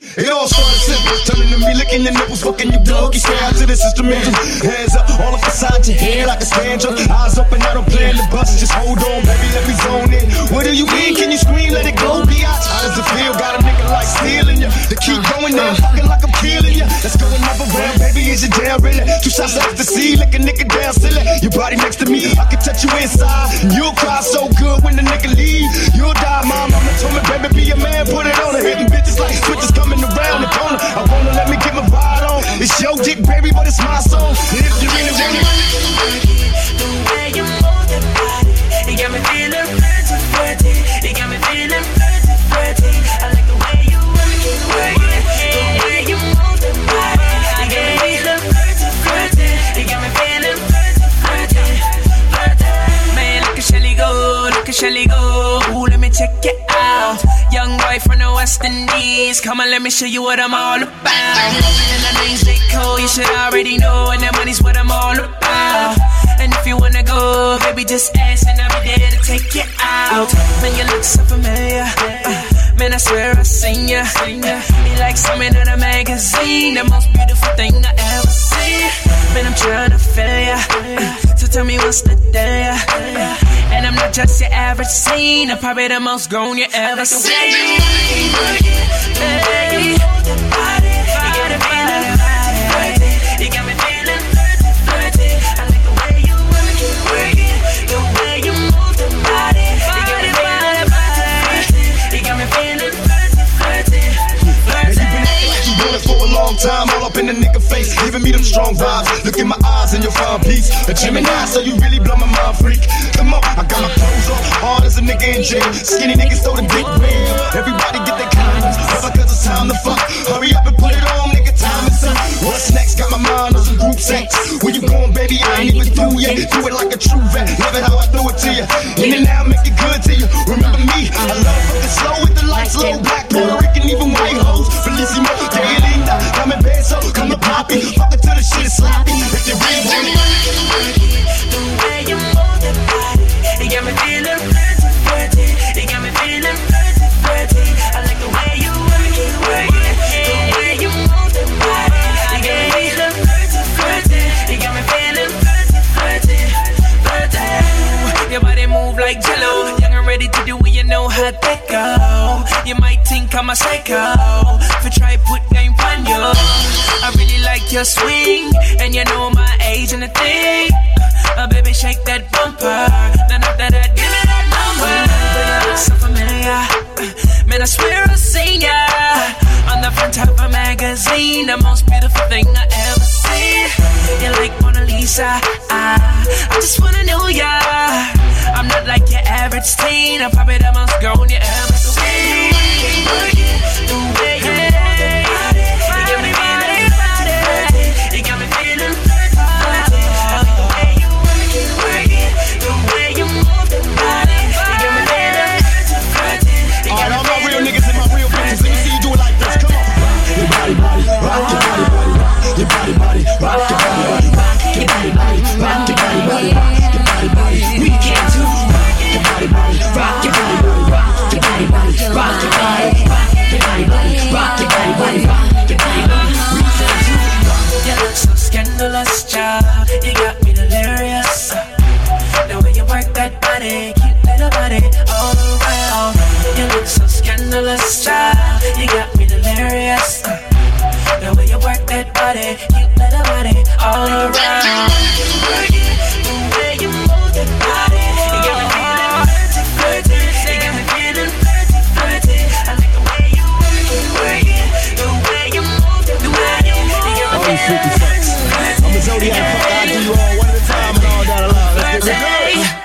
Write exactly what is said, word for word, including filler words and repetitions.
It all started simple, turning to me, licking your nipples, fucking you doggy style to this instrumental. Hands up, all up inside your head like a stanza. Eyes open, I don't plan to bust, just hold on, baby, let me zone in. What do you mean? Can you scream? Let it go, biatch. How does it feel? Got a nigga like stealing you. To keep going now, fucking like I'm killing you. Let's go another round, baby, is you down really? Two shots of ecstasy, lick a nigga down silly. Your body next to me, I can touch you inside, and you'll cry so good when the nigga leave. You'll die, my mama told me, baby, be a man, put it on her. Hitting bitches like switches coming around the corner. I wanna let me get my ride on. It's your dick, baby, but it's my song. And if you really want it, the way you move that body, it got me feeling flirty, flirty. It got me feeling flirty, flirty. I like the way you work it, work it. The way you move that body, it got me feeling flirty, flirty. It got me feeling flirty, flirty, flirty. Man, look at Shelly go, look at Shelly go. Ooh, let me check it out. Young boy from the West Indies, come on, let me show you what I'm all about. And the names they call, you should already know, and that money's what I'm all about. And if you wanna go, baby, just ask, and I'll be there to take you out. Man, you look so familiar. Uh, man, I swear I've seen ya. You like something in a magazine, the most beautiful thing I ever seen. Man, I'm trying to feel ya. Uh, so tell me what's the deal? And I'm not just your average scene, I'm probably the most grown you ever seen. Hey, you got me feeling flirty, flirty. I like the way you work it, work it. The way you move the body, you got me feeling flirty, you got me feeling flirty, flirty, flirty. You been acting like you want it for a long time, all up in the nigga face, giving me them strong vibes. Look in my eyes and you'll find peace. A Gemini, so you really blow my mind, freak. Come on, I got my clothes on, hard as a nigga in jail. Skinny niggas throw the dick real. Everybody get their condoms, never cause it's time to fuck. Hurry up and put it on, nigga, time is up. What's next? Got my mind on some group sex. Where you going, baby? I ain't even through yet. Do it like a true vet, love it how I throw it to you. In and out, make it good to you. Remember me, I love fucking slow with the lights low. Black, Puerto Rican, even white hoes. Bellissimo, que linda, dame beso, come to poppy. Fuck it till the shit is sloppy. If you really want it, the way you move that body, it got me feeling flirty, flirty. It got me feeling flirty, flirty. I like the way you work it, work it. The way you move that body, it got me feeling flirty, flirty. It got me feeling flirty, flirty, flirty. Your body move like Jello, young and ready to do it, you know how that go. You might think I'm a psycho, for try put game on you. I really like your swing, and you know my age and the thing. Uh, baby, shake that bumper. Then after that, give me that number. You look so familiar. Uh, man, I swear I've seen ya on the front of a magazine, the most beautiful thing I ever seen. You're like Mona Lisa. I, I just wanna know ya. I'm not like your average teen. I'm probably the most grown you ever seen. The way you move the body, you got me feeling flirty. You got me feeling flirty, flirty. I like the way you work it, work it. The way you move the body, you got me feeling flirty, flirty. all right, all my real niggas and my real bitches, let me see you do it like this. Come on. Your body, body, rock your body, body, your body, body, rock your body, body, your body, body, rock your body, body, your body, body. We can't do your body, body, rock your body, body, rock your body, body, rock your body, your body, body, rock your body, body, rock your body, body. We can't do. You look so scandalous, child. You got me delirious. The way you work that body, cute little body, all around. You look so scandalous, child. You got me delirious. The way you work that body, cute little body, all around. The way you move that body, you got me feeling flirty, flirty. You got me feeling flirty, flirty. I like the way you work it, work it. The way you move that body, you got me feeling flirty, flirty. I'm a Zodiac, fuck, I do you all one at a time and all down the line. Let's get it going.